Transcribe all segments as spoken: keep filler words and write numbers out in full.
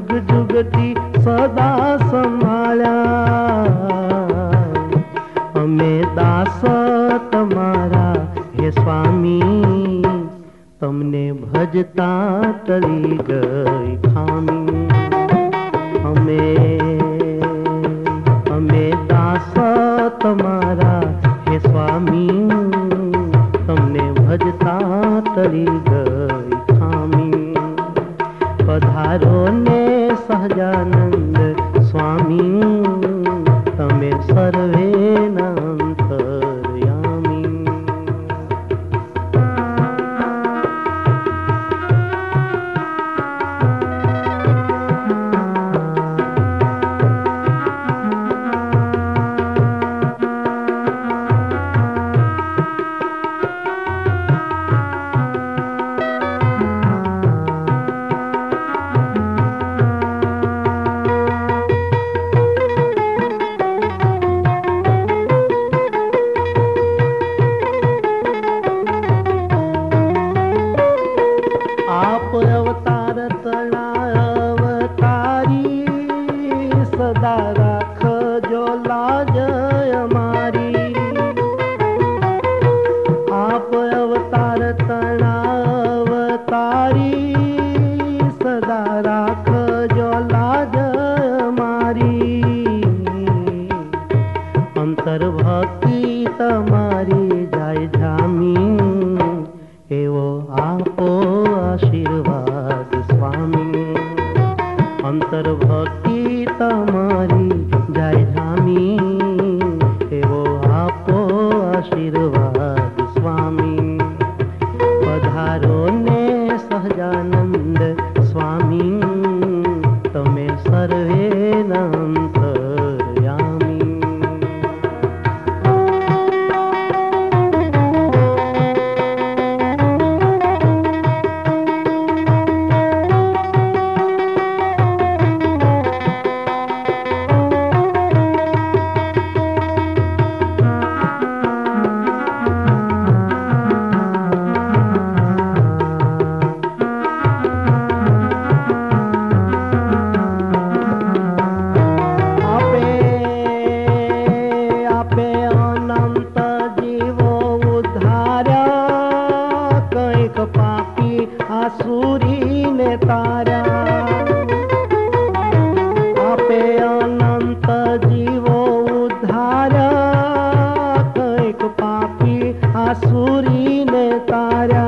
जुग जुगती सदा संभाळ्या। अमे दास तमारा हे स्वामी, तमने भजता टली गई खामी। अमे अमे दास तमारा हे स्वामी, तमने भजता टली गई खामी। पधारो ने सहजानंद स्वामी, तमे सर्वे अंतर्यामी। आप अवतार तना अवतारी, सदा राख जो लाज हमारी। आप अवतार तना अवतारी, सदा राख जो लाज हमारी। अंतर भक्ति तमारी जाय जामी, एवो आपो आशीर्वाद स्वामी। अंतर भक्ति तमारी जाय जामी, एवो आपो आशीर्वाद स्वामी। पधारो ने सहजानंद स्वामी, तमे सर्वे अंतर्यामी। आसुरी ने तारा। आपे अनंत जीवो उद्धारा, कैक पापी आसुरी ने तारा।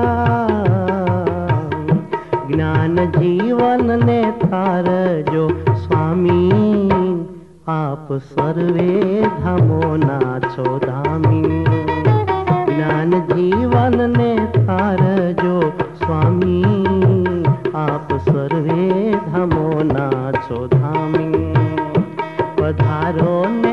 ज्ञान जीवन ने तार जो स्वामी, आप सर्वे धामो नाछो धामी। ज्ञान जीवन ने तार जो स्वामी, आप सर्वे धामो नाछो धामी। पधारो ने